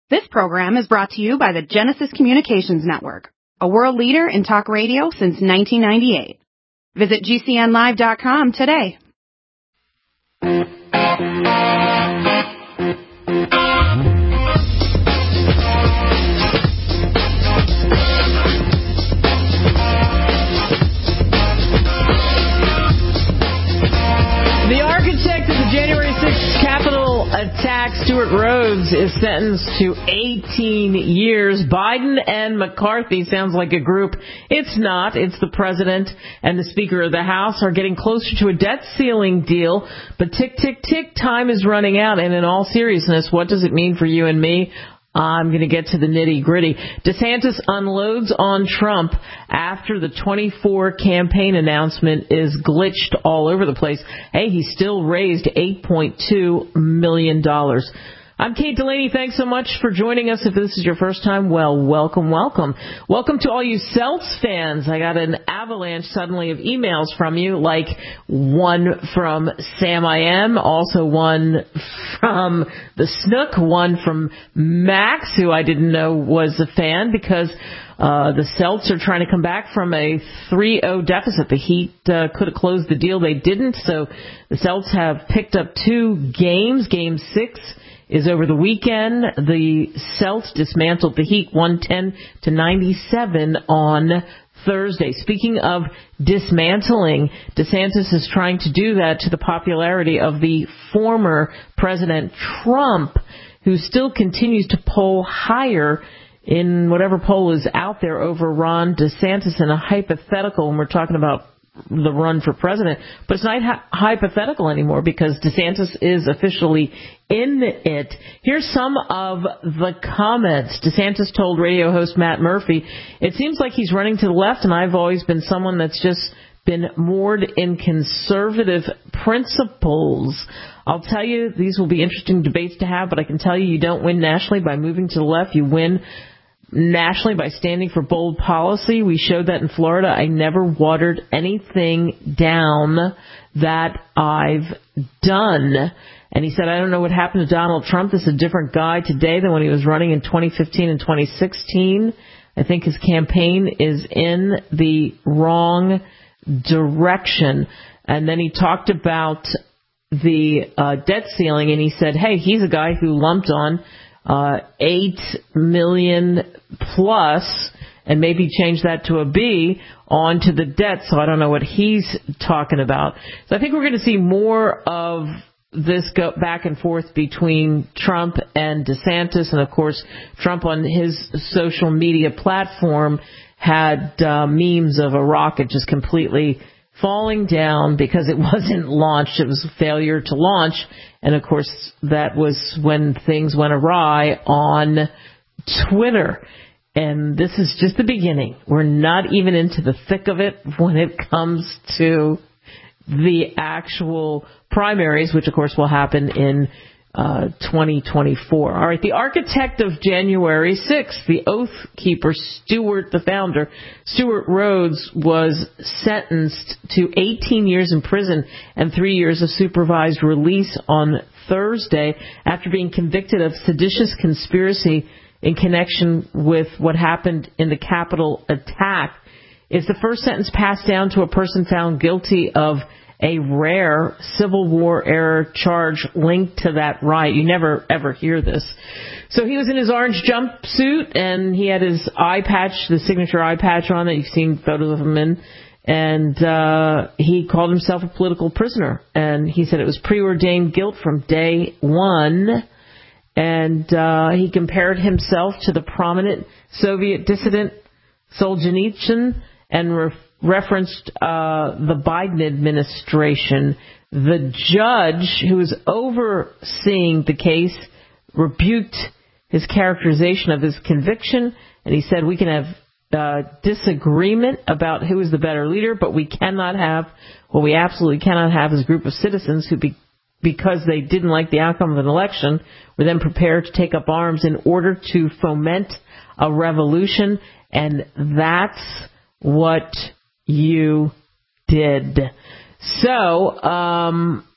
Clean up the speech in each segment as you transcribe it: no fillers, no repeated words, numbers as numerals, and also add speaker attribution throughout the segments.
Speaker 1: This program is brought to you by the Genesis Communications Network, a world leader in talk radio since 1998. Visit GCNlive.com today.
Speaker 2: The architect of the January 6th Capitol attack, Stewart Rhodes, is sentenced to 18 years. Biden and McCarthy sounds like a group. It's not. It's the president and the Speaker of the House are getting closer to a debt ceiling deal. But tick, tick, tick, time is running out. And in all seriousness, what does it mean for you and me? I'm going to get to the nitty-gritty. DeSantis unloads on Trump after the 24 campaign announcement is glitched all over the place. Hey, he still raised $8.2 million. I'm Kate Delaney. Thanks so much for joining us. If this is your first time, well, welcome, welcome. Welcome to all you Celts fans. I got an avalanche suddenly of emails from you, like one from Sam I Am, also one from the Snook, one from Max, who I didn't know was a fan, because the Celts are trying to come back from a 3-0 deficit. The Heat could have closed the deal. They didn't, so the Celts have picked up 2 games. Game 6 is over the weekend. The Celts dismantled the Heat 110-97 on Thursday. Speaking of dismantling, DeSantis is trying to do that to the popularity of the former President Trump, who still continues to poll higher in whatever poll is out there over Ron DeSantis in a hypothetical, when we're talking about the run for president. But it's not hypothetical anymore, because DeSantis is officially in it. Here's some of the comments. DeSantis told radio host Matt Murphy, "It seems like he's running to the left, and I've always been someone that's just been moored in conservative principles. I'll tell you, these will be interesting debates to have, but I can tell you don't win nationally by moving to the left. You win nationally by standing for bold policy. We showed that in Florida. I never watered anything down that I've done." And he said, "I don't know what happened to Donald Trump. This is a different guy today than when he was running in 2015 and 2016. I think his campaign is in the wrong direction." And then he talked about the debt ceiling, and he said, hey, he's a guy who lumped on $8 million plus, and maybe change that to a B, onto the debt. So I don't know what he's talking about. So I think we're going to see more of this go back and forth between Trump and DeSantis. And, of course, Trump on his social media platform had memes of a rocket just completely falling down because it wasn't launched. It was a failure to launch. And, of course, that was when things went awry on Twitter. And this is just the beginning. We're not even into the thick of it when it comes to the actual primaries, which, of course, will happen in 2024. All right, the architect of January 6th, the Oath Keeper, the founder, Stewart Rhodes, was sentenced to 18 years in prison and 3 years of supervised release on Thursday after being convicted of seditious conspiracy in connection with what happened in the Capitol attack. It's the first sentence passed down to a person found guilty of a rare Civil War-era charge linked to that riot. You never, ever hear this. So he was in his orange jumpsuit, and he had his eye patch, the signature eye patch on that you've seen photos of him in, and he called himself a political prisoner. And he said it was preordained guilt from day one, and he compared himself to the prominent Soviet dissident Solzhenitsyn and referenced the Biden administration. The judge who was overseeing the case rebuked his characterization of his conviction, and he said, we can have disagreement about who is the better leader, but we absolutely cannot have is a group of citizens who, because they didn't like the outcome of an election, were then prepared to take up arms in order to foment a revolution, and that's what you did. So,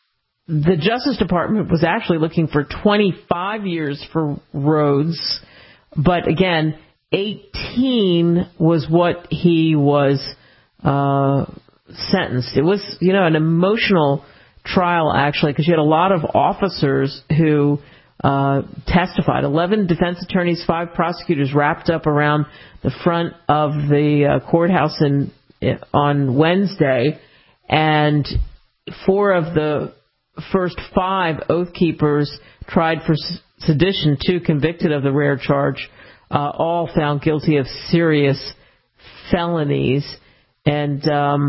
Speaker 2: the Justice Department was actually looking for 25 years for Rhodes, but again, 18 was what he was sentenced. It was, an emotional trial, actually, because you had a lot of officers who testified. 11 defense attorneys, 5 prosecutors wrapped up around the front of the courthouse on Wednesday, and 4 of the first 5 oath keepers tried for sedition, 2 convicted of the rare charge, all found guilty of serious felonies. And,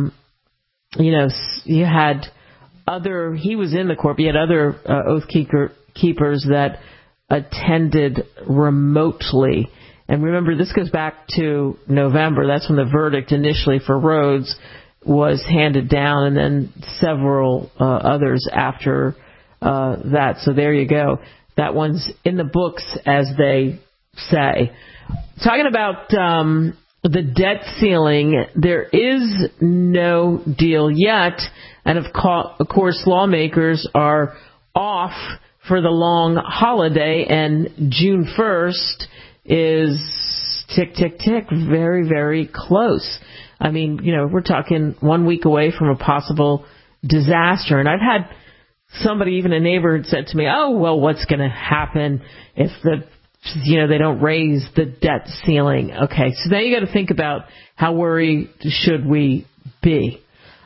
Speaker 2: you had he was in the court, but you had other oath keepers that attended remotely. And remember, this goes back to November. That's when the verdict initially for Rhodes was handed down, and then several others after that. So there you go. That one's in the books, as they say. Talking about the debt ceiling, there is no deal yet. And of course, lawmakers are off for the long holiday, and June 1st is tick, tick, tick, very, very close. I mean, we're talking 1 week away from a possible disaster. And I've had somebody, even a neighbor, had said to me, oh, well, what's going to happen if they don't raise the debt ceiling? Okay, so now you got to think about how worried should we be.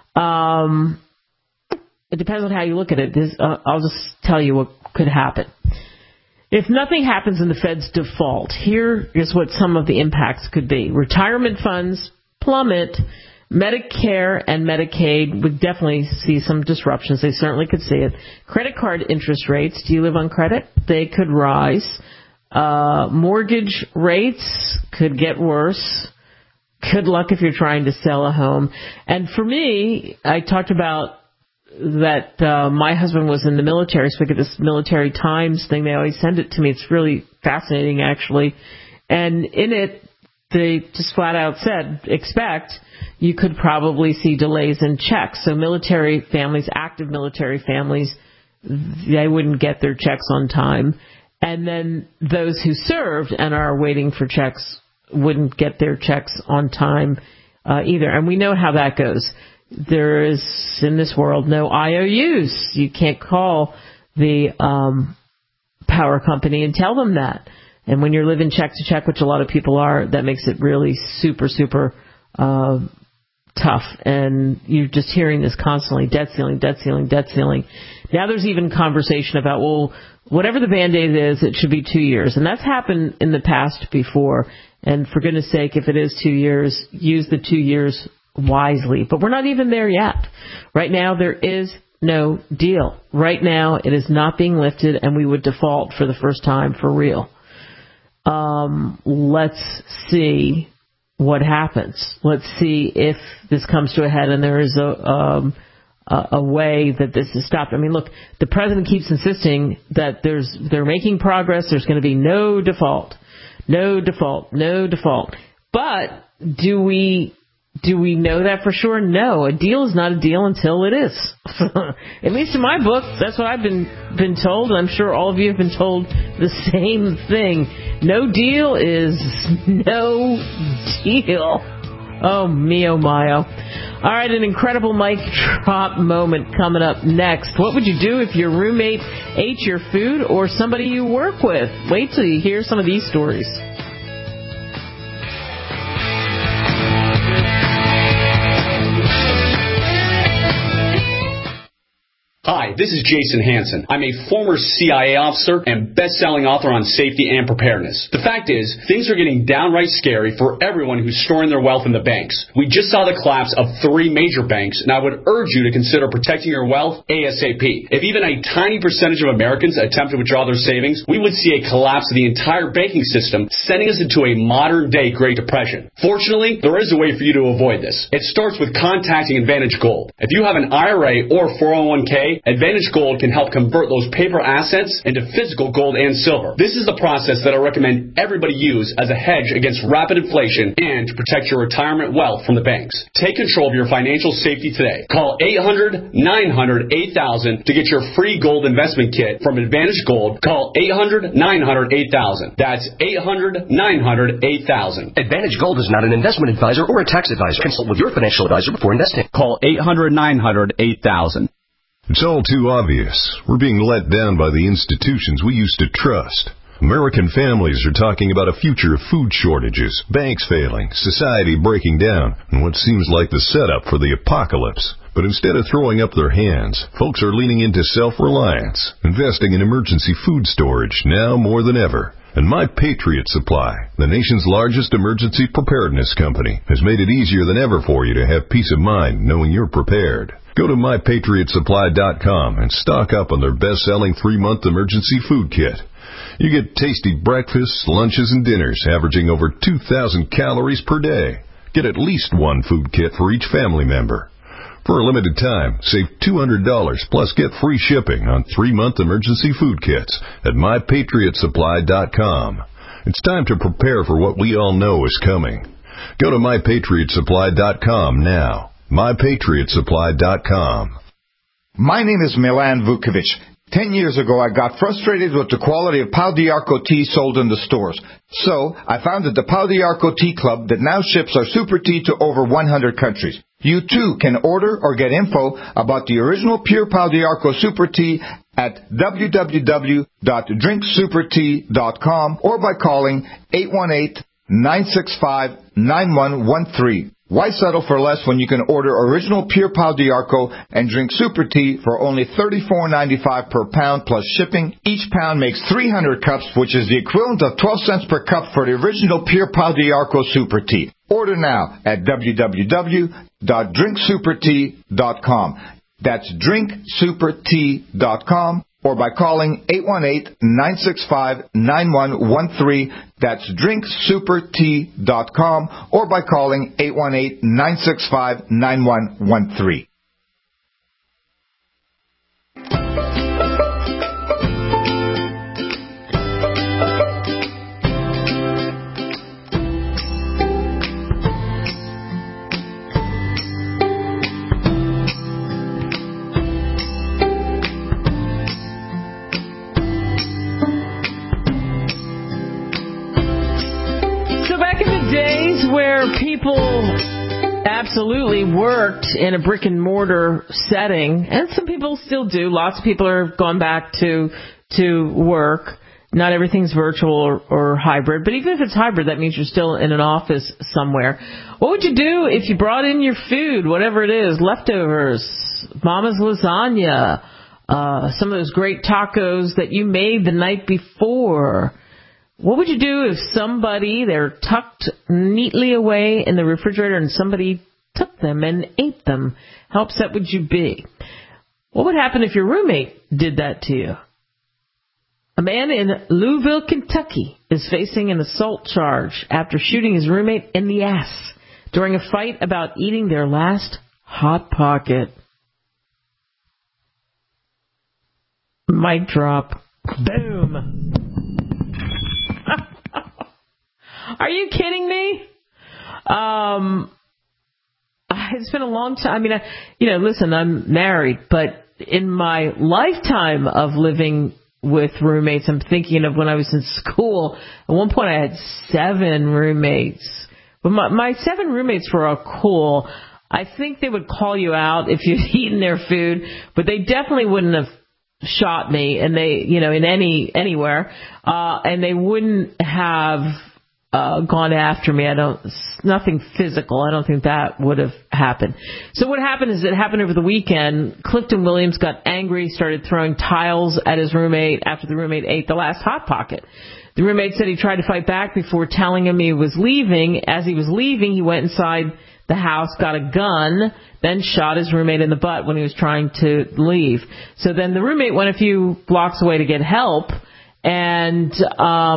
Speaker 2: It depends on how you look at it. I'll just tell you what could happen. If nothing happens in the Fed's default, here is what some of the impacts could be. Retirement funds plummet. Medicare and Medicaid would definitely see some disruptions. They certainly could see it. Credit card interest rates, do you live on credit? They could rise. Mortgage rates could get worse. Good luck if you're trying to sell a home. And for me, I talked about that my husband was in the military, so we get this Military Times thing. They always send it to me. It's really fascinating, actually. And in it, they just flat out said, expect you could probably see delays in checks. So military families, active military families, they wouldn't get their checks on time. And then those who served and are waiting for checks wouldn't get their checks on time either. And we know how that goes. There is, in this world, no IOUs. You can't call the power company and tell them that. And when you're living check to check, which a lot of people are, that makes it really super, super tough. And you're just hearing this constantly, debt ceiling, debt ceiling, debt ceiling. Now there's even conversation about, well, whatever the Band-Aid is, it should be 2 years. And that's happened in the past before. And for goodness sake, if it is 2 years, use the 2 years wisely. But we're not even there yet. Right now, there is no deal. Right now, it is not being lifted, and we would default for the first time for real. Let's see what happens. Let's see if this comes to a head and there is a way that this is stopped. I mean, look, the president keeps insisting that they're making progress. There's going to be no default. No default. No default. But do we know that for sure? No. A deal is not a deal until it is. At least in my book, that's what I've been told. And I'm sure all of you have been told the same thing. No deal is no deal. Oh, mio mio. All right, an incredible mic drop moment coming up next. What would you do if your roommate ate your food or somebody you work with? Wait till you hear some of these stories.
Speaker 3: Hi, this is Jason Hansen. I'm a former CIA officer and best-selling author on safety and preparedness. The fact is, things are getting downright scary for everyone who's storing their wealth in the banks. We just saw the collapse of 3 major banks, and I would urge you to consider protecting your wealth ASAP. If even a tiny percentage of Americans attempt to withdraw their savings, we would see a collapse of the entire banking system, sending us into a modern-day Great Depression. Fortunately, there is a way for you to avoid this. It starts with contacting Advantage Gold. If you have an IRA or 401k, Advantage Gold can help convert those paper assets into physical gold and silver. This is the process that I recommend everybody use as a hedge against rapid inflation and to protect your retirement wealth from the banks. Take control of your financial safety today. Call 800-900-8000 to get your free gold investment kit from Advantage Gold. Call 800-900-8000. That's 800-900-8000.
Speaker 4: Advantage Gold is not an investment advisor or a tax advisor. Consult with your financial advisor before investing.
Speaker 3: Call 800-900-8000.
Speaker 5: It's all too obvious. We're being let down by the institutions we used to trust. American families are talking about a future of food shortages, banks failing, society breaking down, and what seems like the setup for the apocalypse. But instead of throwing up their hands, folks are leaning into self-reliance, investing in emergency food storage now more than ever. And My Patriot Supply, the nation's largest emergency preparedness company, has made it easier than ever for you to have peace of mind knowing you're prepared. Go to MyPatriotSupply.com and stock up on their best-selling 3-month emergency food kit. You get tasty breakfasts, lunches, and dinners averaging over 2,000 calories per day. Get at least one food kit for each family member. For a limited time, save $200 plus get free shipping on 3-month emergency food kits at MyPatriotSupply.com. It's time to prepare for what we all know is coming. Go to MyPatriotSupply.com now. MyPatriotSupply.com.
Speaker 6: My name is Milan Vukovic. 10 years ago, I got frustrated with the quality of Pau d'Arco tea sold in the stores. So, I founded the Pau d'Arco Tea Club that now ships our super tea to over 100 countries. You too can order or get info about the original pure Pau d'Arco super tea at www.drinksupertea.com or by calling 818-965-9113. Why settle for less when you can order original pure Pau d'Arco and drink super tea for only $34.95 per pound plus shipping? Each pound makes 300 cups, which is the equivalent of 12 cents per cup for the original pure Pau d'Arco super tea. Order now at www.drinksupertea.com. That's drinksupertea.com or by calling 818-965-9113. That's drinksupertea.com or by calling 818-965-9113.
Speaker 2: Where people absolutely worked in a brick and mortar setting, and some people still do. Lots of people are gone back to work. Not everything's virtual or hybrid, but even if it's hybrid, that means you're still in an office somewhere. What would you do if you brought in your food, whatever it is, leftovers, mama's lasagna, some of those great tacos that you made the night before? What would you do if they're tucked neatly away in the refrigerator and somebody took them and ate them? How upset would you be? What would happen if your roommate did that to you? A man in Louisville, Kentucky is facing an assault charge after shooting his roommate in the ass during a fight about eating their last Hot Pocket. Mic drop. Boom. Are you kidding me? It's been a long time. I mean, listen, I'm married, but in my lifetime of living with roommates, I'm thinking of when I was in school. At one point, I had 7 roommates. But my 7 roommates were all cool. I think they would call you out if you'd eaten their food, but they definitely wouldn't have shot me, and they, in anywhere, and they wouldn't have gone after me. Nothing physical. I don't think that would have happened. So what happened is it happened over the weekend. Clifton Williams got angry, started throwing tiles at his roommate after the roommate ate the last Hot Pocket. The roommate said he tried to fight back before telling him he was leaving. As he was leaving, he went inside the house, got a gun, then shot his roommate in the butt when he was trying to leave. So then the roommate went a few blocks away to get help, and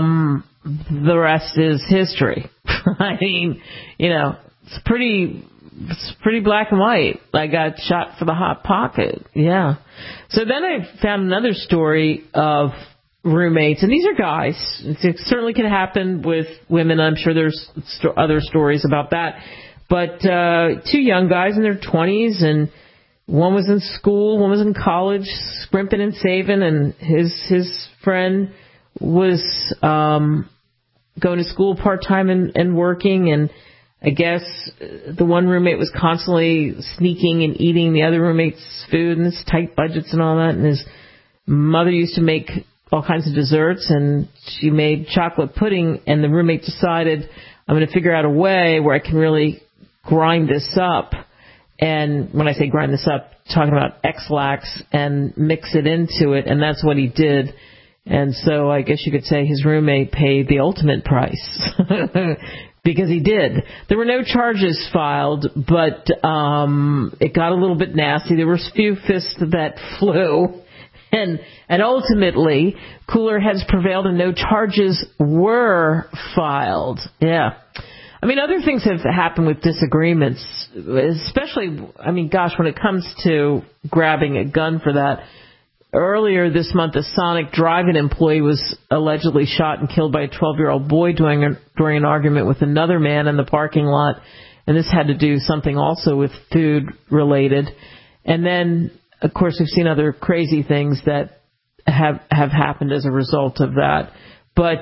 Speaker 2: the rest is history. I mean, it's pretty it's pretty black and white. I got shot for the Hot Pocket. Yeah. So then I found another story of roommates, and these are guys. It certainly can happen with women. I'm sure there's other stories about that. But two young guys in their 20s, and one was in school, one was in college, scrimping and saving, and his friend was going to school part-time and working, and I guess the one roommate was constantly sneaking and eating the other roommate's food, and his tight budgets and all that, and his mother used to make all kinds of desserts, and she made chocolate pudding, and the roommate decided, I'm going to figure out a way where I can really grind this up. And when I say grind this up, talking about X-Lax and mix it into it, and that's what he did. And so I guess you could say his roommate paid the ultimate price because he did. There were no charges filed, but it got a little bit nasty. There were a few fists that flew. And ultimately, cooler heads prevailed and no charges were filed. Yeah. I mean, other things have happened with disagreements, especially, I mean, gosh, when it comes to grabbing a gun for that. Earlier this month, a Sonic Drive-In employee was allegedly shot and killed by a 12-year-old boy during an argument with another man in the parking lot. And this had to do something also with food related. And then, of course, we've seen other crazy things that have happened as a result of that. But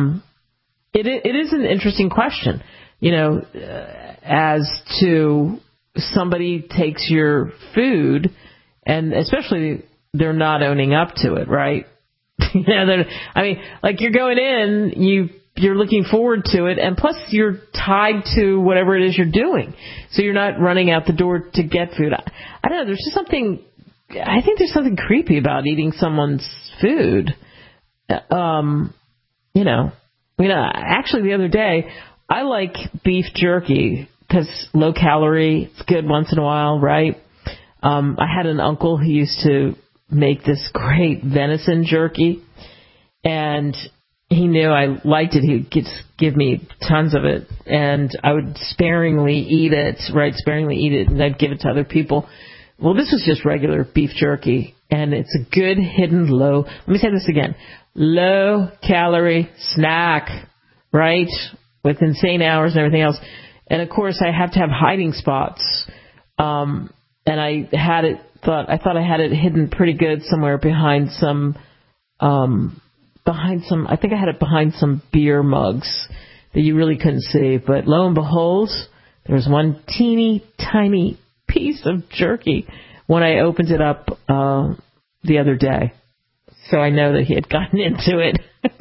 Speaker 2: it is an interesting question, you know, as to somebody takes your food, and especially they're not owning up to it, right? You know, I mean, like you're going in, you're looking forward to it, and plus you're tied to whatever it is you're doing, so you're not running out the door to get food. I don't know. There's just something. I think there's something creepy about eating someone's food. You know, actually the other day, I like beef jerky because low calorie, it's good once in a while, right? I had an uncle who used to make this great venison jerky, and he knew I liked it. He would give me tons of it, and I would sparingly eat it, and I'd give it to other people. Well, this was just regular beef jerky, and it's a good hidden let me say this again, low-calorie snack, right, with insane hours and everything else. And, of course, I have to have hiding spots, and I thought I had it hidden pretty good somewhere behind some, I think I had it behind some beer mugs that you really couldn't see. But lo and behold, there was one teeny tiny piece of jerky when I opened it up the other day. So I know that he had gotten into it.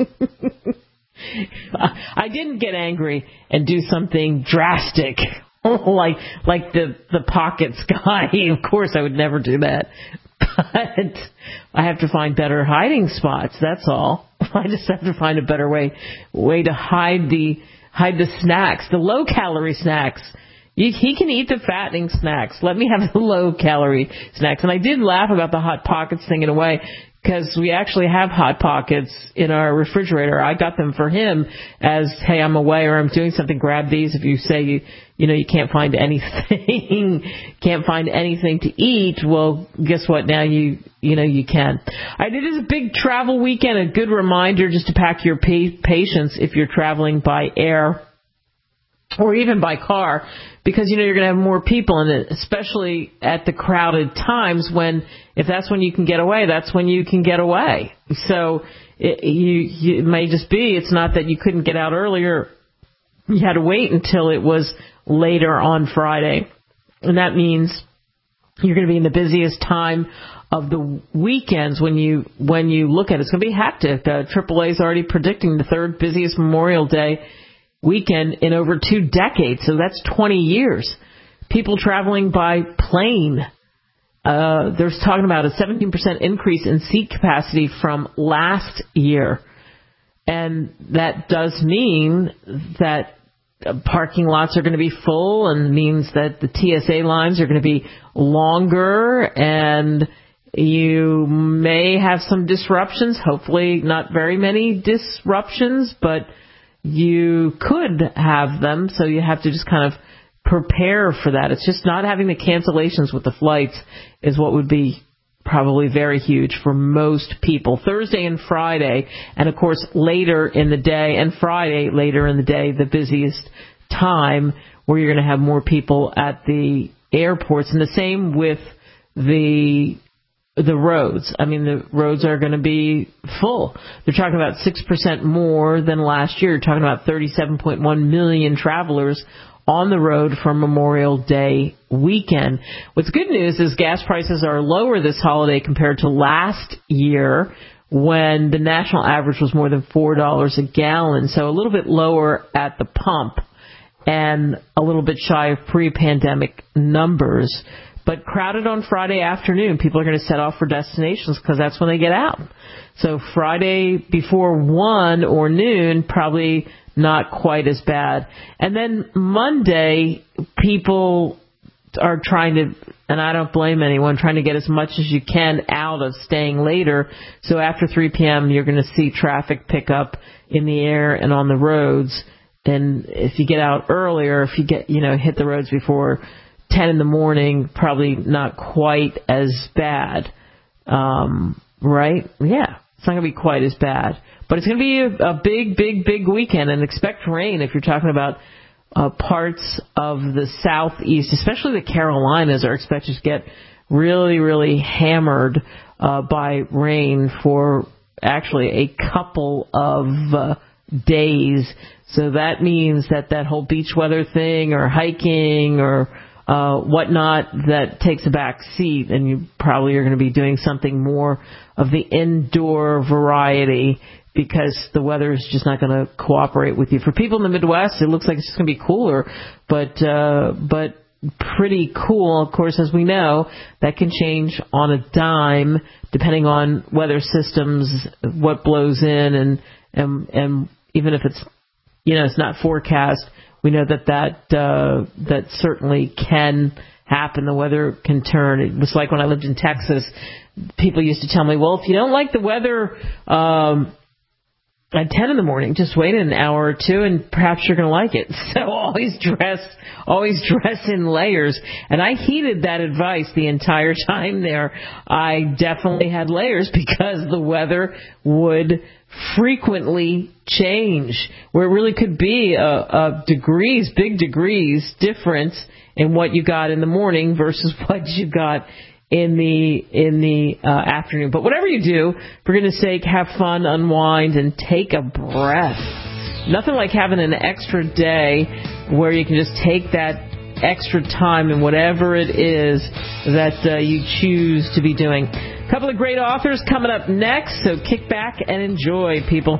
Speaker 2: I didn't get angry and do something drastic like the pockets guy. Of course, I would never do that. But I have to find better hiding spots. That's all. I just have to find a better way to hide the snacks, the low calorie snacks. He can eat the fattening snacks. Let me have the low calorie snacks. And I did laugh about the Hot Pockets thing in a way, because we actually have Hot Pockets in our refrigerator. I got them for him as, hey, I'm away or I'm doing something, grab these. If you say you can't find anything, to eat, well, guess what? Now you can. It is a big travel weekend. A good reminder just to pack your patience if you're traveling by air or even by car, because you're going to have more people in it, especially at the crowded times if that's when you can get away, that's when you can get away. So it may just be, it's not that you couldn't get out earlier, you had to wait until it was later on Friday. And that means you're going to be in the busiest time of the weekends when you look at it. It's going to be hectic. AAA is already predicting the third busiest Memorial Day weekend in over 2 decades, so that's 20 years. People traveling by plane, they're talking about a 17% increase in seat capacity from last year, and that does mean that parking lots are going to be full, and means that the TSA lines are going to be longer, and you may have some disruptions, hopefully not very many disruptions, but you could have them, so you have to just kind of prepare for that. It's just not having the cancellations with the flights is what would be probably very huge for most people. Thursday and Friday, and of course later in the day, and Friday later in the day, the busiest time where you're going to have more people at the airports. And the same with the roads. I mean, the roads are going to be full. They're talking about 6% more than last year. You're talking about 37.1 million travelers on the road for Memorial Day weekend. What's good news is gas prices are lower this holiday compared to last year when the national average was more than $4 a gallon. So a little bit lower at the pump and a little bit shy of pre-pandemic numbers. But crowded on Friday afternoon. People are going to set off for destinations because that's when they get out. So Friday before 1 or noon, probably not quite as bad. And then Monday, people are trying to, and I don't blame anyone, trying to get as much as you can out of staying later. So after 3 p.m., you're going to see traffic pick up in the air and on the roads. And if you get out earlier, if you get, hit the roads before 10 in the morning, probably not quite as bad. Right? Yeah. It's not going to be quite as bad. But it's going to be a big weekend, and expect rain if you're talking about parts of the southeast, especially the Carolinas are expected to get really, really hammered by rain for actually a couple of days. So that means that whole beach weather thing or hiking or whatnot, that takes a back seat, and you probably are going to be doing something more of the indoor variety because the weather is just not going to cooperate with you. For people in the Midwest, it looks like it's just going to be cooler, but pretty cool. Of course, as we know, that can change on a dime depending on weather systems, what blows in, and even if it's it's not forecast, we know that certainly can happen. The weather can turn. It was like when I lived in Texas, people used to tell me, well, if you don't like the weather at 10 in the morning, just wait an hour or two and perhaps you're going to like it. So always dress in layers. And I heeded that advice the entire time there. I definitely had layers because the weather would frequently change, where it really could be big degrees difference in what you got in the morning versus what you got in the afternoon. But whatever you do, for goodness sake, have fun, unwind, and take a breath. Nothing like having an extra day where you can just take that extra time in whatever it is that you choose to be doing. A couple of great authors coming up next, so kick back and enjoy, people.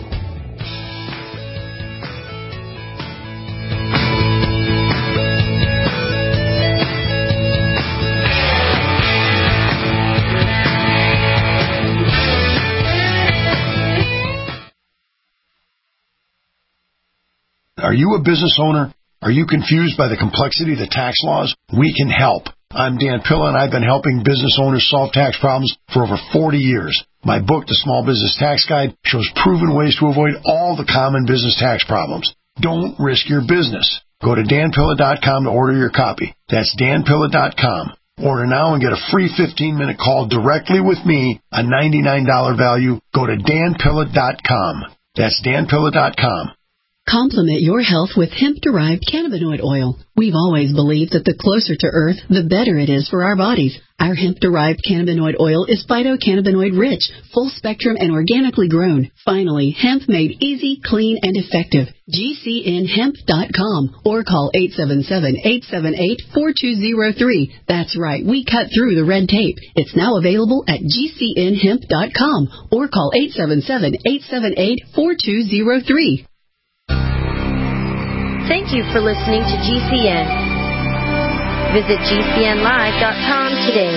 Speaker 7: Are you a business owner? Are you confused by the complexity of the tax laws? We can help. I'm Dan Pilla, and I've been helping business owners solve tax problems for over 40 years. My book, The Small Business Tax Guide, shows proven ways to avoid all the common business tax problems. Don't risk your business. Go to danpilla.com to order your copy. That's danpilla.com. Order now and get a free 15-minute call directly with me, a $99 value. Go to danpilla.com. That's danpilla.com.
Speaker 8: Complement your health with hemp-derived cannabinoid oil. We've always believed that the closer to Earth, the better it is for our bodies. Our hemp-derived cannabinoid oil is phytocannabinoid-rich, full-spectrum, and organically grown. Finally, hemp made easy, clean, and effective. GCNhemp.com or call 877-878-4203. That's right, we cut through the red tape. It's now available at GCNhemp.com or call 877-878-4203.
Speaker 9: Thank you for listening to GCN. Visit GCNlive.com today.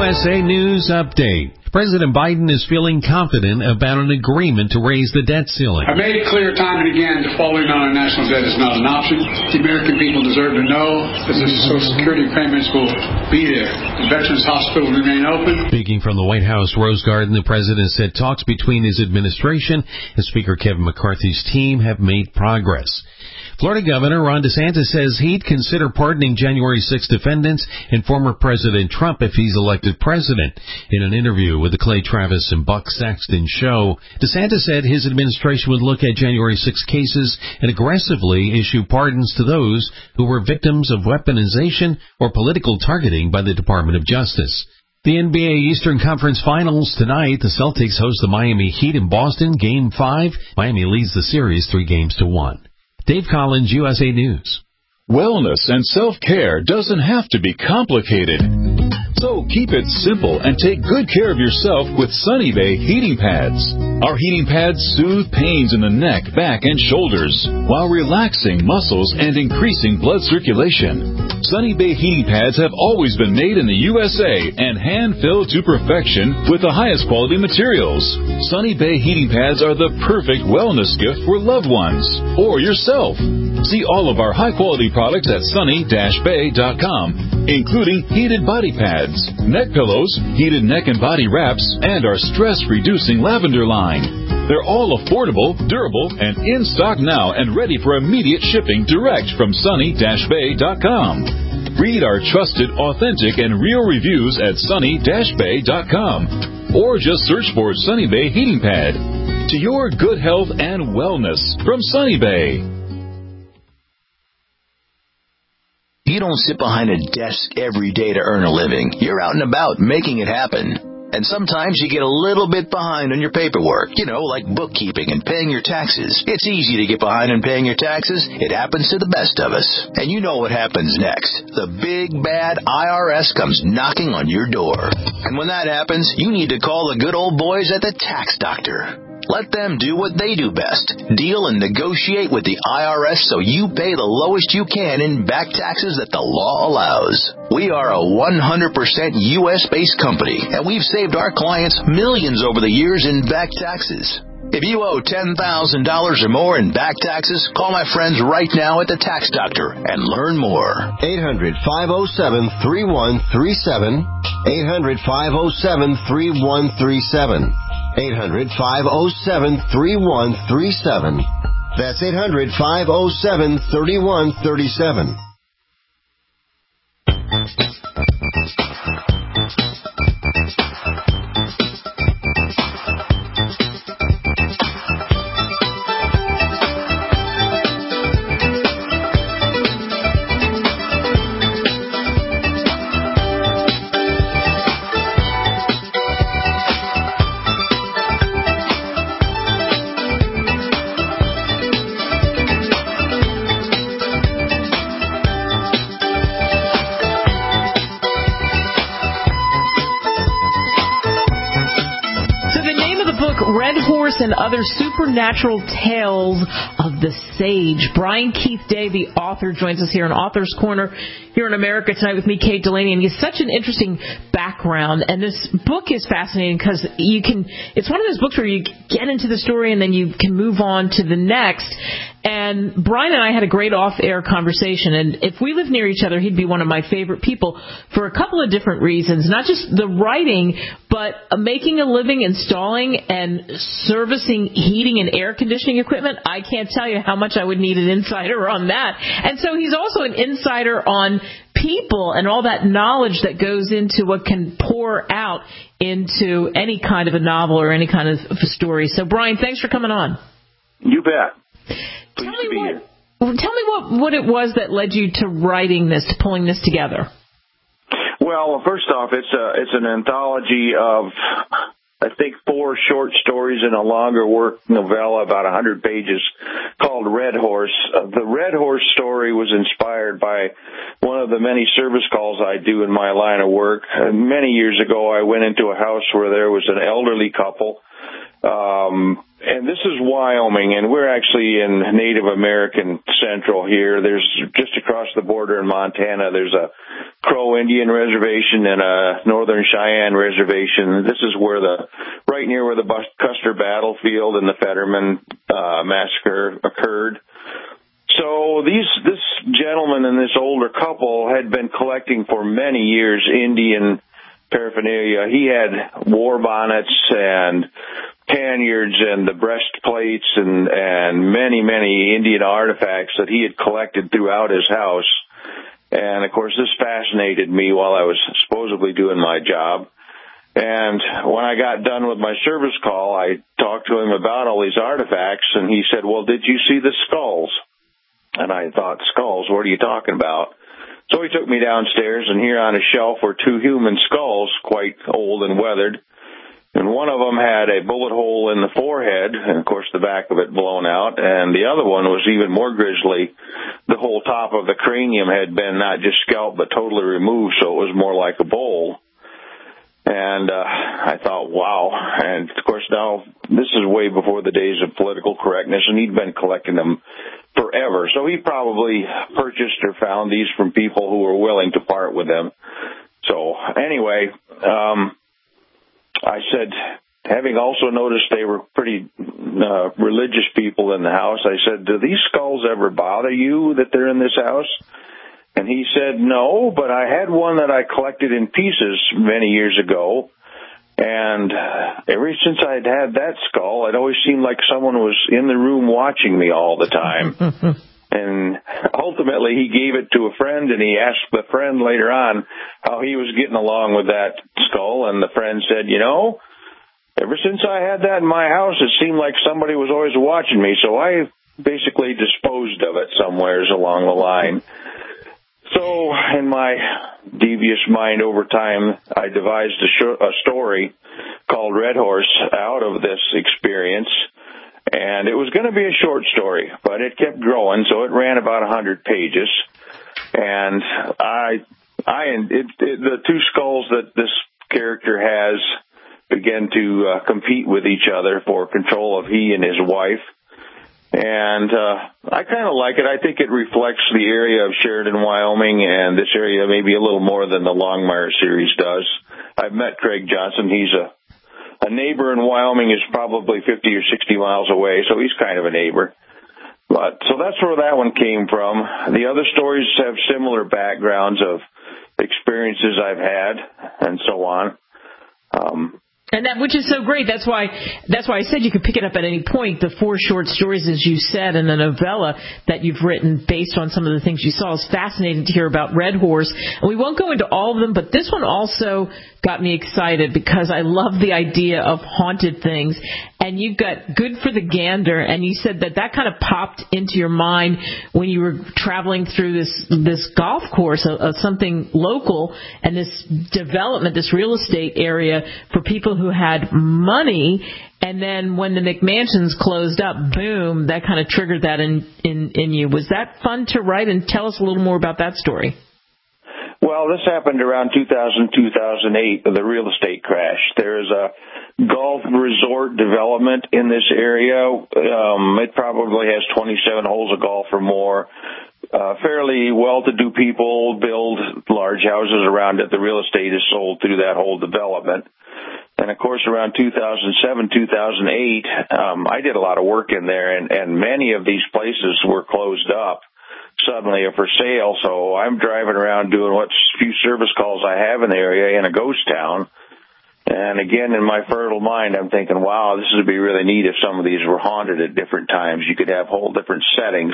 Speaker 10: USA News Update. President Biden is feeling confident about an agreement to raise the debt ceiling.
Speaker 11: I made it clear time and again that falling on our national debt is not an option. The American people deserve to know that the Social Security payments will be there. The Veterans Hospital will remain open.
Speaker 10: Speaking from the White House Rose Garden, the president said talks between his administration and Speaker Kevin McCarthy's team have made progress. Florida Governor Ron DeSantis says he'd consider pardoning January 6 defendants and former President Trump if he's elected president. In an interview with the Clay Travis and Buck Sexton show, DeSantis said his administration would look at January 6 cases and aggressively issue pardons to those who were victims of weaponization or political targeting by the Department of Justice. The NBA Eastern Conference Finals tonight. The Celtics host the Miami Heat in Boston, Game 5. Miami leads the series 3-1. Dave Collins, USA News.
Speaker 12: Wellness and self-care doesn't have to be complicated. So keep it simple and take good care of yourself with Sunny Bay heating pads. Our heating pads soothe pains in the neck, back, and shoulders while relaxing muscles and increasing blood circulation. Sunny Bay heating pads have always been made in the USA and hand-filled to perfection with the highest quality materials. Sunny Bay heating pads are the perfect wellness gift for loved ones or yourself. See all of our high-quality products at sunny-bay.com, including heated body pads, neck pillows, heated neck and body wraps, and our stress-reducing lavender line. They're all affordable, durable, and in stock now and ready for immediate shipping direct from sunny-bay.com. Read our trusted, authentic, and real reviews at sunny-bay.com, or just search for Sunny Bay Heating Pad. To your good health and wellness from Sunny Bay.
Speaker 13: You don't sit behind a desk every day to earn a living. You're out and about making it happen. And sometimes you get a little bit behind on your paperwork, like bookkeeping and paying your taxes. It's easy to get behind on paying your taxes. It happens to the best of us. And you know what happens next. The big, bad IRS comes knocking on your door. And when that happens, you need to call the good old boys at the Tax Doctor. Let them do what they do best. Deal and negotiate with the IRS so you pay the lowest you can in back taxes that the law allows. We are a 100% U.S.-based company, and we've saved our clients millions over the years in back taxes. If you owe $10,000 or more in back taxes, call my friends right now at the Tax Doctor and learn more.
Speaker 14: 800-507-3137. 800-507-3137. 800-507-3137. That's 800-507-3137.
Speaker 2: And other supernatural tales of the sage. Brian Keith Day, the author, joins us here in Author's Corner here in America tonight with me, Kate Delaney, and he has such an interesting background. And this book is fascinating because it's one of those books where you get into the story and then you can move on to the next. And Brian and I had a great off-air conversation, and if we lived near each other, he'd be one of my favorite people for a couple of different reasons. Not just the writing, but making a living installing and servicing heating and air conditioning equipment. I can't tell you how much I would need an insider on that. And so he's also an insider on people and all that knowledge that goes into what can pour out into any kind of a novel or any kind of a story. So, Brian, thanks for coming on.
Speaker 15: You bet.
Speaker 2: Tell me what it was that led you to writing this, to pulling this together.
Speaker 15: Well, first off, it's an anthology of, I think, 4 short stories and a longer work novella, about 100 pages, called Red Horse. The Red Horse story was inspired by one of the many service calls I do in my line of work. Many years ago, I went into a house where there was an elderly couple. And this is Wyoming, and we're actually in Native American Central here. There's just across the border in Montana, there's a Crow Indian reservation and a Northern Cheyenne reservation. This is where right near where the Custer battlefield and the Fetterman massacre occurred. So this gentleman and this older couple had been collecting for many years Indian paraphernalia. He had war bonnets and paniards and the breastplates and many, many Indian artifacts that he had collected throughout his house. And, of course, this fascinated me while I was supposedly doing my job. And when I got done with my service call, I talked to him about all these artifacts, and he said, well, did you see the skulls? And I thought, skulls? What are you talking about? So he took me downstairs, and here on a shelf were two human skulls, quite old and weathered. And one of them had a bullet hole in the forehead, and, of course, the back of it blown out. And the other one was even more grisly. The whole top of the cranium had been not just scalped, but totally removed, so it was more like a bowl. And I thought, wow. And, of course, now this is way before the days of political correctness, and he'd been collecting them forever. So he probably purchased or found these from people who were willing to part with them. So, anyway, I said, having also noticed they were pretty religious people in the house, I said, do these skulls ever bother you that they're in this house? And he said, no, but I had one that I collected in pieces many years ago. And ever since I'd had that skull, it always seemed like someone was in the room watching me all the time. And ultimately, he gave it to a friend, and he asked the friend later on how he was getting along with that skull. And the friend said, you know, ever since I had that in my house, it seemed like somebody was always watching me. So I basically disposed of it somewheres along the line. So in my devious mind over time, I devised a story called Red Horse out of this experience. And it was going to be a short story, but it kept growing, so it ran about 100 pages. And the two skulls that this character has began to compete with each other for control of he and his wife. And I kind of like it. I think it reflects the area of Sheridan, Wyoming, and this area maybe a little more than the Longmire series does. I've met Craig Johnson. He's a neighbor in Wyoming, is probably 50 or 60 miles away, so he's kind of a neighbor. But so that's where that one came from. The other stories have similar backgrounds of experiences I've had and so on.
Speaker 2: And that, which is so great. That's why I said you could pick it up at any point. The 4 short stories, as you said, and the novella that you've written based on some of the things you saw is fascinating to hear about Red Horse. And we won't go into all of them, but this one also got me excited because I love the idea of haunted things. And you've got Good for the Gander, and you said that kind of popped into your mind when you were traveling through this golf course of something local and this development, this real estate area for people who had money. And then when the McMansions closed up, boom, that kind of triggered that in you. Was that fun to write? And tell us a little more about that story.
Speaker 15: Well, this happened around 2000, 2008, the real estate crash. There's a golf resort development in this area. It probably has 27 holes of golf or more. Fairly well-to-do people build large houses around it. The real estate is sold through that whole development. And, of course, around 2007, 2008, I did a lot of work in there, and many of these places were closed up. Suddenly are for sale, so I'm driving around doing what few service calls I have in the area in a ghost town. And again, in my fertile mind, I'm thinking, wow, this would be really neat if some of these were haunted at different times. You could have whole different settings.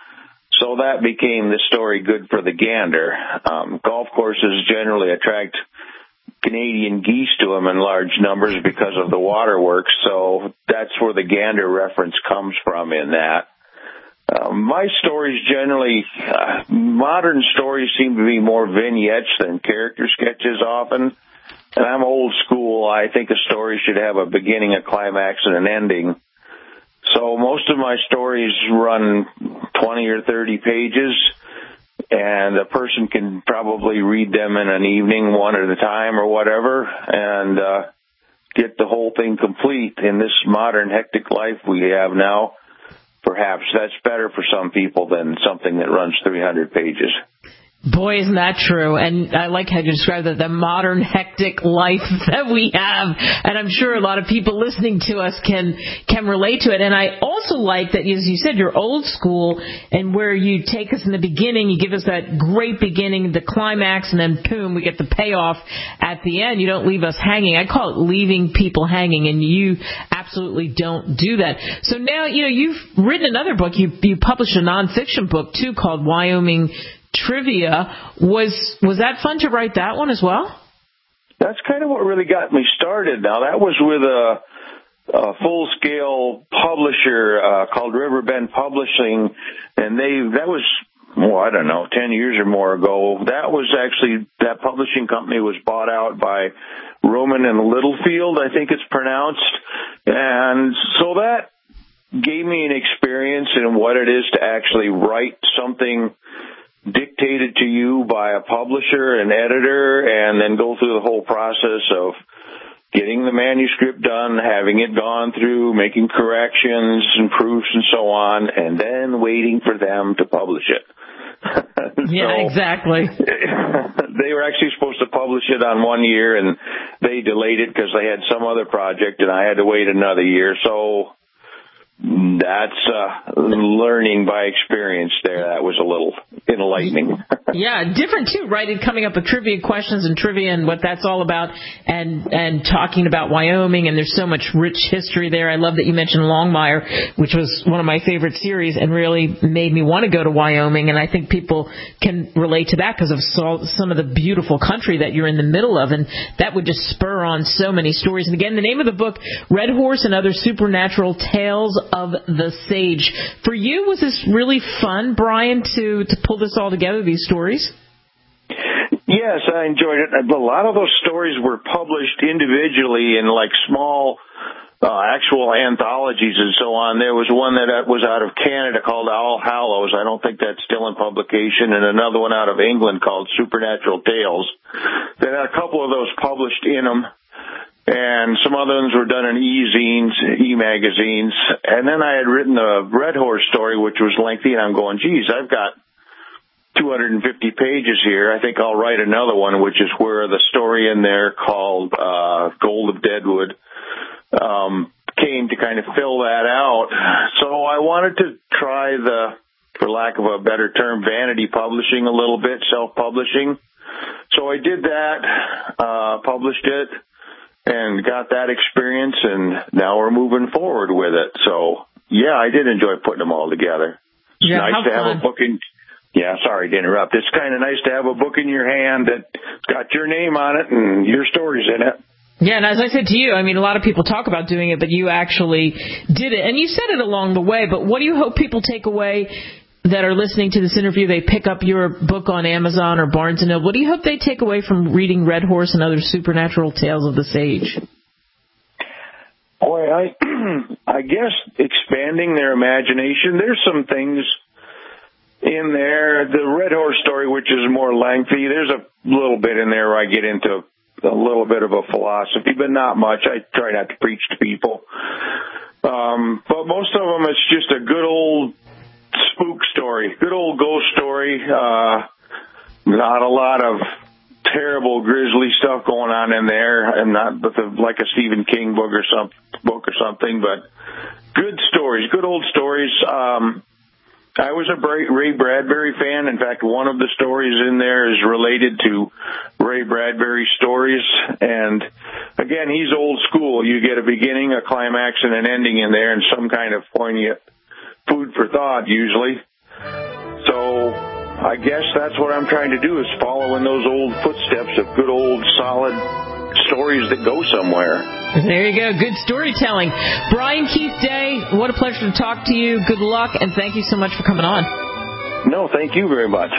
Speaker 15: So that became the story Good for the Gander. Golf courses generally attract Canadian geese to them in large numbers because of the waterworks, so that's where the gander reference comes from in that. My stories generally, modern stories seem to be more vignettes than character sketches often. And I'm old school. I think a story should have a beginning, a climax, and an ending. So most of my stories run 20 or 30 pages, and a person can probably read them in an evening, one at a time or whatever, and get the whole thing complete in this modern hectic life we have now, perhaps that's better for some people than something that runs 300 pages.
Speaker 2: Boy, isn't that true. And I like how you describe the modern hectic life that we have. And I'm sure a lot of people listening to us can relate to it. And I also like that, as you said, you're old school, and where you take us in the beginning, you give us that great beginning, the climax, and then boom, we get the payoff at the end. You don't leave us hanging. I call it leaving people hanging, and you absolutely don't do that. So now, you've written another book. You published a nonfiction book, too, called Wyoming Trivia. Was that fun to write that one as well?
Speaker 15: That's kind of what really got me started. Now, that was with a full-scale publisher called Riverbend Publishing, and that was, 10 years or more ago. That publishing company was bought out by Rowman and Littlefield, I think it's pronounced, and so that gave me an experience in what it is to actually write something dictated to you by a publisher and editor, and then go through the whole process of getting the manuscript done, having it gone through, making corrections and proofs and so on, and then waiting for them to publish it.
Speaker 2: Yeah, exactly.
Speaker 15: They were actually supposed to publish it on 1 year, and they delayed it because they had some other project, and I had to wait another year. So that's learning by experience there. That was a little enlightening.
Speaker 2: Yeah, different too, right? And coming up with trivia questions and trivia and what that's all about, and talking about Wyoming, and there's so much rich history there. I love that you mentioned Longmire, which was one of my favorite series and really made me want to go to Wyoming, and I think people can relate to that because of some of the beautiful country that you're in the middle of, and that would just spur on so many stories. And again, the name of the book, Red Horse and Other Supernatural Tales of the Sage. For you, was this really fun, Brian, to pull this all together, these stories?
Speaker 15: Yes, I enjoyed it. A lot of those stories were published individually in like small actual anthologies and so on. There was one that was out of Canada called All Hallows. I don't think that's still in publication. And another one out of England called Supernatural Tales. They had a couple of those published in them. And some other ones were done in e-zines, e-magazines. And then I had written the Red Horse story, which was lengthy, and I'm going, geez, I've got 250 pages here. I think I'll write another one, which is where the story in there called Gold of Deadwood came to kind of fill that out. So I wanted to try for lack of a better term, vanity publishing a little bit, self-publishing. So I did that, published it, and got that experience, and now we're moving forward with it. So, yeah, I did enjoy putting them all together. It's nice to have a book in... Yeah, sorry to interrupt. It's kind of nice to have a book in your hand that's got your name on it and your stories in it.
Speaker 2: Yeah, and as I said to you, I mean, a lot of people talk about doing it, but you actually did it. And you said it along the way, but what do you hope people take away that are listening to this interview? They pick up your book on Amazon or Barnes & Noble. What do you hope they take away from reading Red Horse and Other Supernatural Tales of the Sage?
Speaker 15: Boy, I guess expanding their imagination. There's some things in there. The Red Horse story, which is more lengthy, there's a little bit in there where I get into a little bit of a philosophy, but not much. I try not to preach to people. But most of them, it's just a good old spook story, good old ghost story. Not a lot of terrible, grisly stuff going on in there, and not like a Stephen King book or something, but good stories, good old stories. I was a Ray Bradbury fan. In fact, one of the stories in there is related to Ray Bradbury's stories. And again, he's old school. You get a beginning, a climax, and an ending in there, and some kind of poignant food for thought, usually. So I guess that's what I'm trying to do, is follow in those old footsteps of good old solid stories that go somewhere.
Speaker 2: There you go. Good storytelling. Brian Keith Day, what a pleasure to talk to you. Good luck, and thank you so much for coming on.
Speaker 15: No, thank you very much.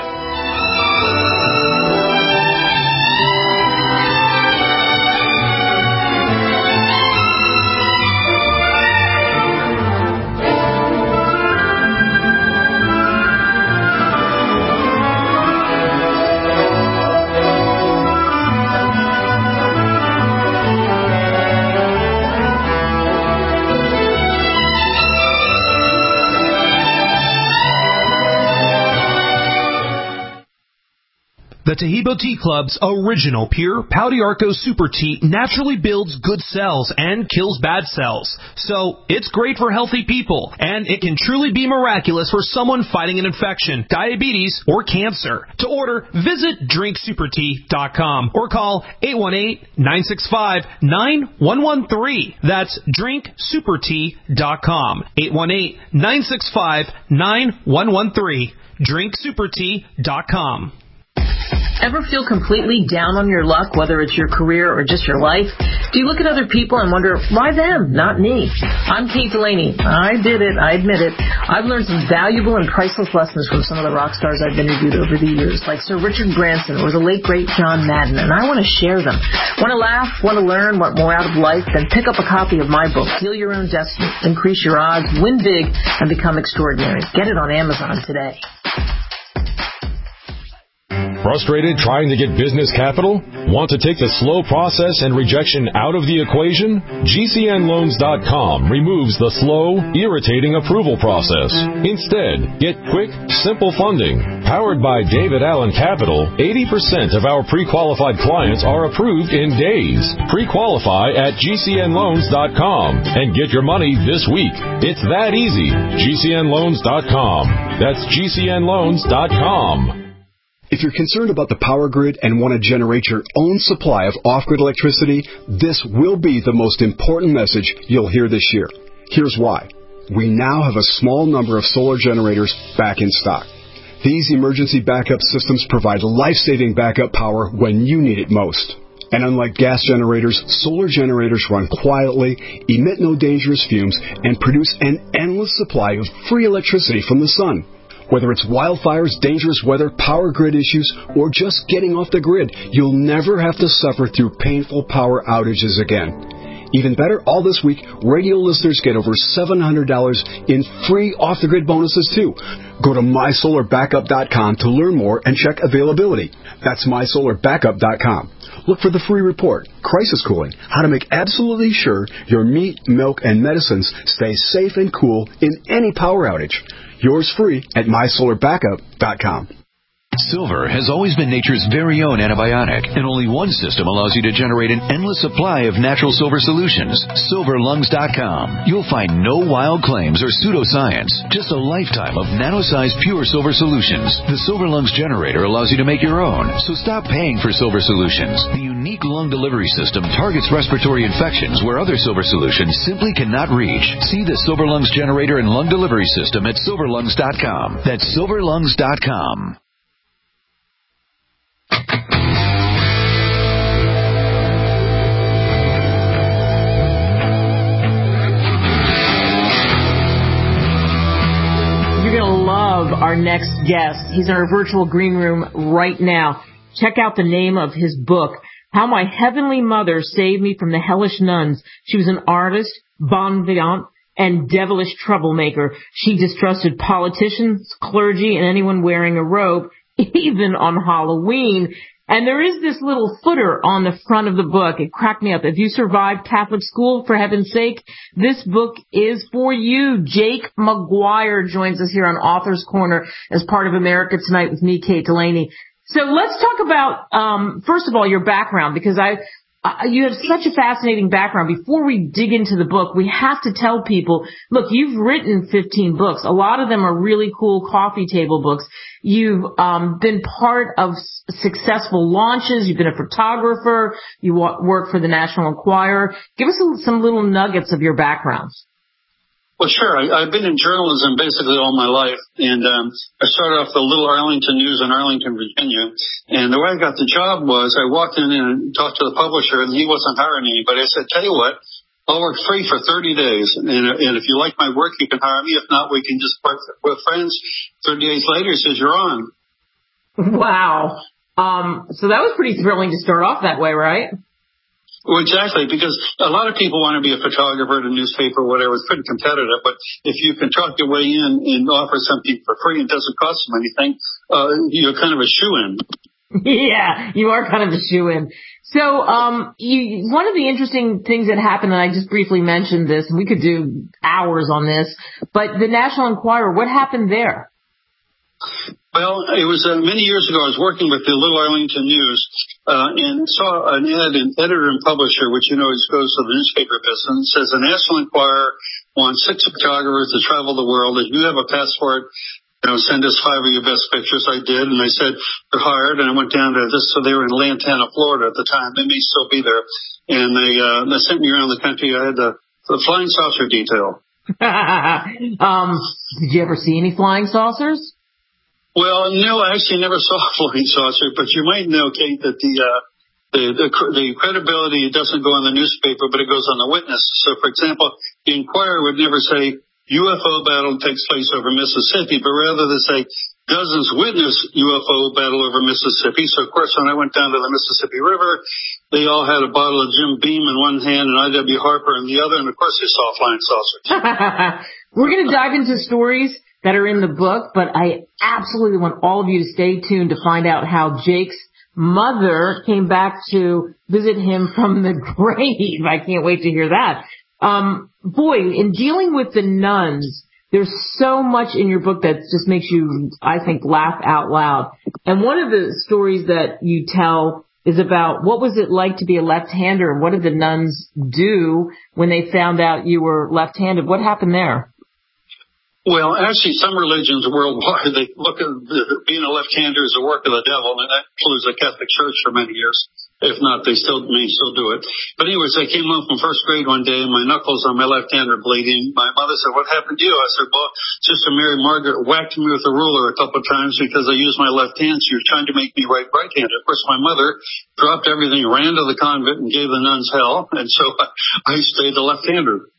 Speaker 16: The Tahibo Tea Club's original pure Pau d'Arco Super Tea naturally builds good cells and kills bad cells. So it's great for healthy people, and it can truly be miraculous for someone fighting an infection, diabetes, or cancer. To order, visit drinksupertea.com or call 818-965-9113. That's drinksupertea.com. 818-965-9113. drinksupertea.com.
Speaker 2: Ever feel completely down on your luck, whether it's your career or just your life? Do you look at other people and wonder, why them, not me? I'm Kate Delaney. I did it. I admit it. I've learned some valuable and priceless lessons from some of the rock stars I've interviewed over the years, like Sir Richard Branson or the late, great John Madden, and I want to share them. Want to laugh, want to learn, want more out of life? Then pick up a copy of my book, Heal Your Own Destiny, Increase Your Odds, Win Big, and Become Extraordinary. Get it on Amazon today.
Speaker 17: Frustrated trying to get business capital? Want to take the slow process and rejection out of the equation? GCNLoans.com removes the slow, irritating approval process. Instead, get quick, simple funding. Powered by David Allen Capital, 80% of our pre-qualified clients are approved in days. Pre-qualify at GCNLoans.com and get your money this week. It's that easy. GCNLoans.com. That's GCNLoans.com.
Speaker 18: If you're concerned about the power grid and want to generate your own supply of off-grid electricity, this will be the most important message you'll hear this year. Here's why. We now have a small number of solar generators back in stock. These emergency backup systems provide life-saving backup power when you need it most. And unlike gas generators, solar generators run quietly, emit no dangerous fumes, and produce an endless supply of free electricity from the sun. Whether it's wildfires, dangerous weather, power grid issues, or just getting off the grid, you'll never have to suffer through painful power outages again. Even better, all this week, radio listeners get over $700 in free off-the-grid bonuses, too. Go to MySolarBackup.com to learn more and check availability. That's MySolarBackup.com. Look for the free report, Crisis Cooling, how to make absolutely sure your meat, milk, and medicines stay safe and cool in any power outage. Yours free at MySolarBackup.com.
Speaker 19: Silver has always been nature's very own antibiotic, and only one system allows you to generate an endless supply of natural silver solutions. SilverLungs.com. You'll find no wild claims or pseudoscience, just a lifetime of nano-sized pure silver solutions. The Silver Lungs generator allows you to make your own, so stop paying for silver solutions. The unique lung delivery system targets respiratory infections where other silver solutions simply cannot reach. See the Silver Lungs generator and lung delivery system at SilverLungs.com. That's SilverLungs.com.
Speaker 2: You're going to love our next guest. He's in our virtual green room right now. Check out the name of his book, How My Heavenly Mother Saved Me from the Hellish Nuns. She was an artist, bon vivant, and devilish troublemaker. She distrusted politicians, clergy, and anyone wearing a robe, even on Halloween. And there is this little footer on the front of the book. It cracked me up. If you survived Catholic school, for heaven's sake, this book is for you. Jake McGuire joins us here on Author's Corner as part of America Tonight with me, Kate Delaney. So let's talk about, first of all, your background, because you have such a fascinating background. Before we dig into the book, we have to tell people, look, you've written 15 books. A lot of them are really cool coffee table books. You've been part of successful launches. You've been a photographer. You work for the National Enquirer. Give us some little nuggets of your backgrounds.
Speaker 20: Well, sure. I've been in journalism basically all my life, and I started off the Little Arlington News in Arlington, Virginia. And the way I got the job was I walked in and talked to the publisher, and he wasn't hiring anybody. I said, tell you what, I'll work free for 30 days, and if you like my work, you can hire me. If not, we can just part with friends. 30 days later, he says, you're on.
Speaker 2: Wow. So that was pretty thrilling to start off that way, right?
Speaker 20: Well, exactly, because a lot of people want to be a photographer at a newspaper or whatever. It's pretty competitive, but if you can talk your way in and offer something for free and it doesn't cost them anything, you're kind of a shoo-in.
Speaker 2: Yeah, you are kind of a shoo-in. So one of the interesting things that happened, and I just briefly mentioned this, and we could do hours on this, but the National Enquirer, what happened there?
Speaker 20: Well, it was many years ago. I was working with the Little Arlington News and saw an ad in Editor and Publisher, which goes to the newspaper business. It says the National Enquirer wants 6 photographers to travel the world. If you have a passport, send us 5 of your best pictures. I did, and they said they're hired. And I went down to this, so they were in Lantana, Florida at the time. They may still be there, and they sent me around the country. I had the flying saucer detail.
Speaker 2: Did you ever see any flying saucers?
Speaker 20: Well, no, I actually never saw a flying saucer, but you might know, Kate, that the credibility doesn't go in the newspaper, but it goes on the witness. So, for example, the Enquirer would never say UFO battle takes place over Mississippi, but rather they say dozens witness UFO battle over Mississippi. So, of course, when I went down to the Mississippi River, they all had a bottle of Jim Beam in one hand and I.W. Harper in the other, and, of course, they saw flying saucers.
Speaker 2: We're going to dive into stories that are in the book, but I absolutely want all of you to stay tuned to find out how Jake's mother came back to visit him from the grave. I can't wait to hear that. Boy, in dealing with the nuns, there's so much in your book that just makes you, I think, laugh out loud. And one of the stories that you tell is about what was it like to be a left-hander, and what did the nuns do when they found out you were left-handed? What happened there?
Speaker 20: Well, actually, some religions worldwide, they look at being a left-hander as a work of the devil, and that includes the Catholic Church for many years. If not, they may still do it. But anyways, I came home from first grade one day, and my knuckles on my left hand are bleeding. My mother said, "What happened to you?" I said, "Well, Sister Mary Margaret whacked me with a ruler a couple of times because I used my left hand. She was trying to make me right-handed." Of course, my mother dropped everything, ran to the convent, and gave the nuns hell, and so I stayed the left-hander.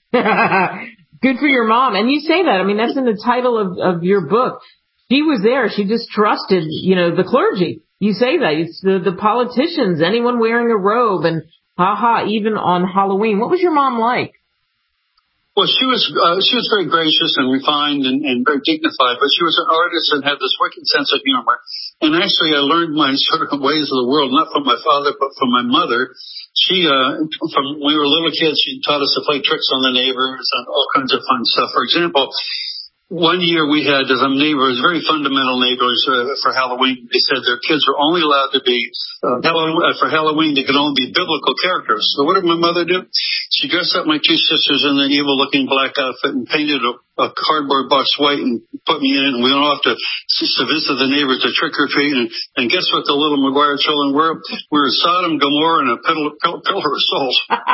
Speaker 2: Good for your mom. And you say that. I mean, that's in the title of your book. She was there. She just trusted, the clergy. You say that. It's the politicians, anyone wearing a robe, and even on Halloween. What was your mom like?
Speaker 20: Well, she was very gracious and refined and very dignified, but she was an artist and had this wicked sense of humor. And actually, I learned my sort of ways of the world, not from my father, but from my mother. She, from when we were little kids, she taught us to play tricks on the neighbors and all kinds of fun stuff. For example, one year we had some neighbors, very fundamental neighbors, for Halloween. They said their kids were only allowed to be, for Halloween, they could only be biblical characters. So what did my mother do? She dressed up my 2 sisters in an evil-looking black outfit and painted a cardboard box white and put me in it, and we went off to visit the neighbors to trick-or-treat. And guess what the little McGuire children were? We were Sodom, Gomorrah, and a pillar of salt.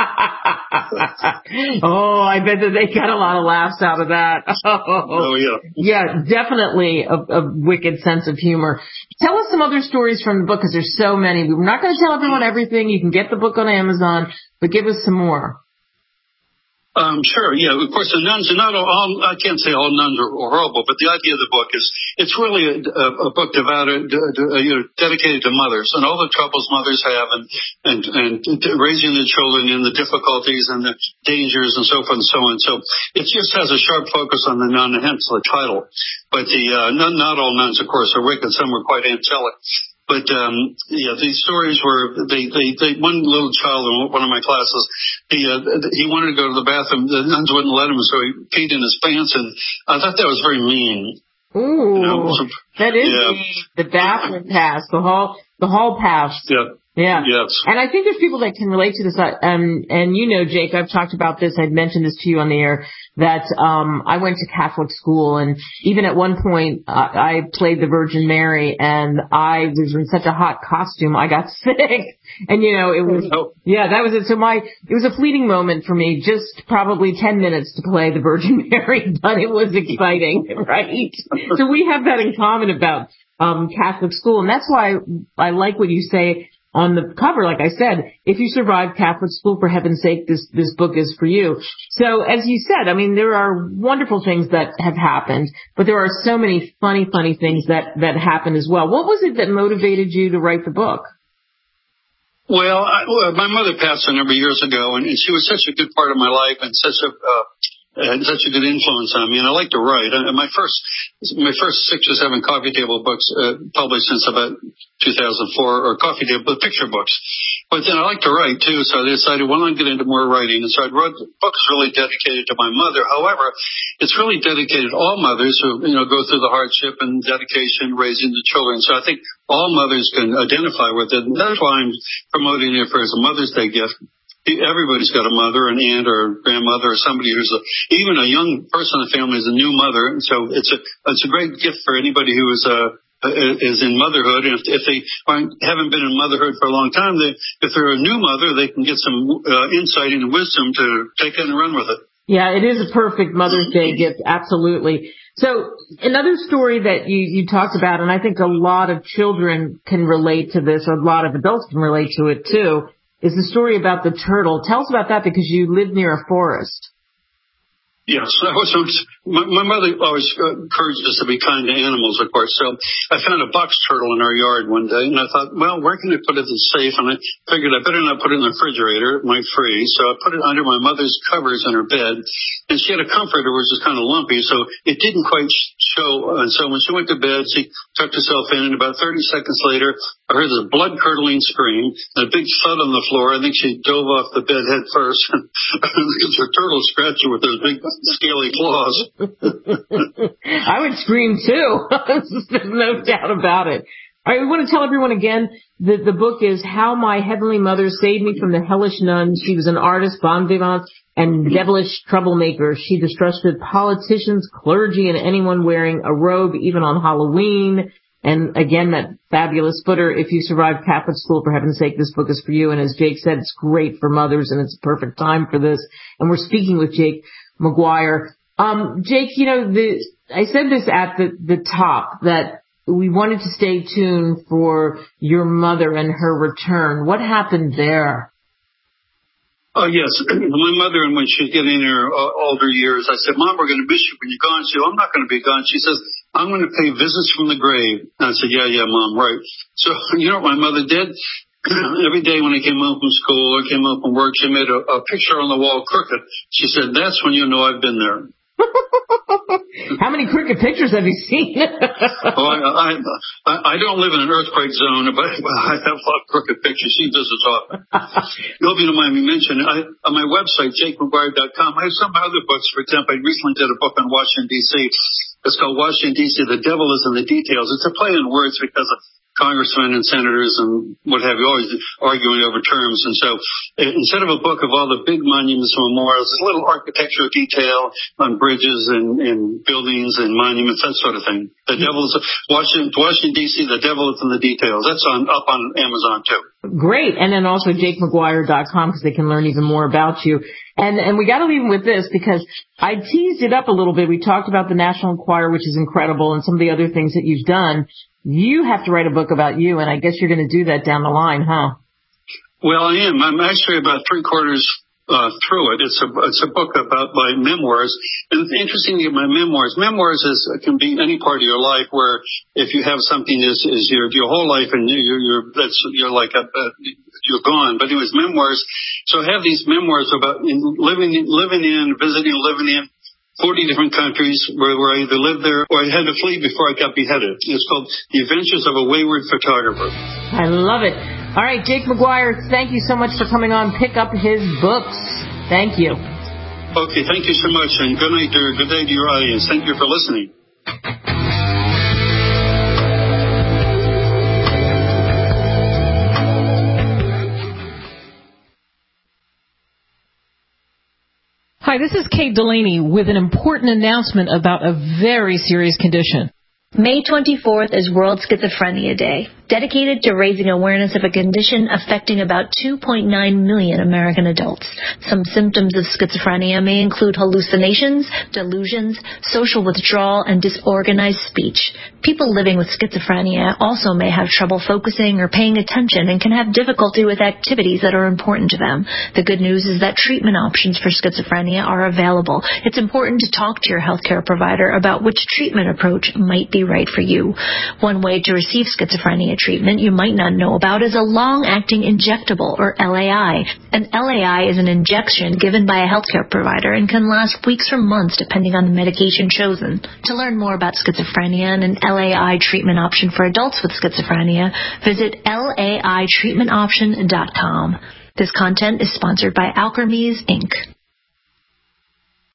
Speaker 2: Oh, I bet that they got a lot of laughs out of that.
Speaker 20: Oh, yeah.
Speaker 2: Yeah, definitely a wicked sense of humor. Tell us some other stories from the book, because there's so many. We're not going to tell everyone everything. You can get the book on Amazon, but give us some more.
Speaker 20: Sure, yeah. Of course, the nuns are not all, I can't say all nuns are horrible, but the idea of the book is it's really a book devoted, dedicated to mothers and all the troubles mothers have and raising their children and the difficulties and the dangers and so forth and so on. So it just has a sharp focus on the nun, hence the title. But not all nuns, of course, are wicked. Some were quite angelic. But, these stories were, one little child in one of my classes, he wanted to go to the bathroom. The nuns wouldn't let him, so he peed in his pants, and I thought that was very mean.
Speaker 2: Ooh, that is mean. The bathroom pass, the hall pass.
Speaker 20: Yeah.
Speaker 2: Yeah.
Speaker 20: Yes.
Speaker 2: And I think there's people that can relate to this. And Jake, I've talked about this. I'd mentioned this to you on the air that, I went to Catholic school, and even at one point, I played the Virgin Mary, and I was in such a hot costume, I got sick. And it was, that was it. So it was a fleeting moment for me, just probably 10 minutes to play the Virgin Mary, but it was exciting, right? So we have that in common about, Catholic school. And that's why I like what you say on the cover. Like I said, if you survive Catholic school, for heaven's sake, this book is for you. So as you said, I mean, there are wonderful things that have happened, but there are so many funny things that happen as well. What was it that motivated you to write the book?
Speaker 20: Well, my mother passed a number of years ago, and she was such a good part of my life and such a had such a good influence on me, and I like to write. My first 6 or 7 coffee table books published since about 2004, or coffee table picture books. But then I like to write too, so I decided, well, I'll get into more writing, and so I wrote books really dedicated to my mother. However, it's really dedicated to all mothers who go through the hardship and dedication raising the children. So I think all mothers can identify with it, and that's why I'm promoting it as a Mother's Day gift. Everybody's got a mother, an aunt, or a grandmother, or somebody who's even a young person in the family is a new mother. So it's a great gift for anybody who is in motherhood. And if they haven't been in motherhood for a long time, if they're a new mother, they can get some insight and wisdom to take it and run with it.
Speaker 2: Yeah, it is a perfect Mother's Day gift, absolutely. So another story that you talked about, and I think a lot of children can relate to this, or a lot of adults can relate to it too, is the story about the turtle. Tell us about that, because you live near a forest.
Speaker 20: Yes, my mother always encouraged us to be kind to animals, of course. So I found a box turtle in our yard one day, and I thought, well, where can I put it that's safe? And I figured I better not put it in the refrigerator. It might freeze. So I put it under my mother's covers in her bed, and she had a comforter which was kind of lumpy, so it didn't quite show. And so when she went to bed, she tucked herself in, and about 30 seconds later, I heard this blood-curdling scream, and a big thud on the floor. I think she dove off the bed head first, because her turtle scratched her with those big scaly claws.
Speaker 2: I would scream too. There's no doubt about it. All right, we want to tell everyone again that the book is How My Heavenly Mother Saved Me from the Hellish Nun. She was an artist, bon vivant, and devilish troublemaker. She distrusted politicians, clergy, and anyone wearing a robe, even on Halloween. And again, that fabulous footer, if you survived Catholic school, for heaven's sake, this book is for you. And as Jake said, it's great for mothers, and it's a perfect time for this. And we're speaking with Jake McGuire. Jake, I said this at the top, that we wanted to stay tuned for your mother and her return. What happened there?
Speaker 20: Oh, yes. My mother, and when she was getting in her older years, I said, Mom, we're going to miss you when you're gone. She said, I'm not going to be gone. She says, I'm going to pay visits from the grave. And I said, yeah, Mom, right. So you know what my mother did? Every day when I came home from school or came home from work, she made a picture on the wall crooked. She said, that's when you know I've been there.
Speaker 2: How many crooked pictures have you seen?
Speaker 20: I don't live in an earthquake zone, but I have a lot of crooked pictures. She visits often. I hope you don't mind me mentioning, on my website, JakeMcGuire.com, I have some other books. For example, I recently did a book on Washington, D.C. It's called Washington, D.C., The Devil is in the Details. It's a play on words because of congressmen and senators and what have you, always arguing over terms. And so instead of a book of all the big monuments and memorials, there's a little architectural detail on bridges and buildings and monuments, that sort of thing. The Devil's Washington, D.C., The Devil is in the Details. That's up on Amazon, too.
Speaker 2: Great. And then also JakeMcGuire.com, because they can learn even more about you. And we got to leave with this, because I teased it up a little bit. We talked about the National Enquirer, which is incredible, and some of the other things that you've done. You have to write a book about you, and I guess you're going to do that down the line, huh?
Speaker 20: Well, I am. I'm actually about 3/4 through it. It's a book about my memoirs. And it's interesting to get my memoirs. Memoirs can be any part of your life, where if you have something is your whole life, and you're gone. But anyways, memoirs. So I have these memoirs about living in 40 different countries where I either lived there or I had to flee before I got beheaded. It's called The Adventures of a Wayward Photographer.
Speaker 2: I love it. All right, Jake McGuire, thank you so much for coming on. Pick up his books. Thank you.
Speaker 20: Okay, thank you so much, and good night, good day to your audience. Thank you for listening.
Speaker 2: Hi, this is Kate Delaney with an important announcement about a very serious condition.
Speaker 21: May 24th is World Schizophrenia Day, dedicated to raising awareness of a condition affecting about 2.9 million American adults. Some symptoms of schizophrenia may include hallucinations, delusions, social withdrawal, and disorganized speech. People living with schizophrenia also may have trouble focusing or paying attention and can have difficulty with activities that are important to them. The good news is that treatment options for schizophrenia are available. It's important to talk to your healthcare provider about which treatment approach might be right for you. One way to receive Schizophrenia schizophrenia treatment you might not know about is a long-acting injectable, or LAI. An LAI is an injection given by a healthcare provider and can last weeks or months depending on the medication chosen. To learn more about schizophrenia and an LAI treatment option for adults with schizophrenia, visit laitreatmentoption.com. This content is sponsored by Alkermes, Inc.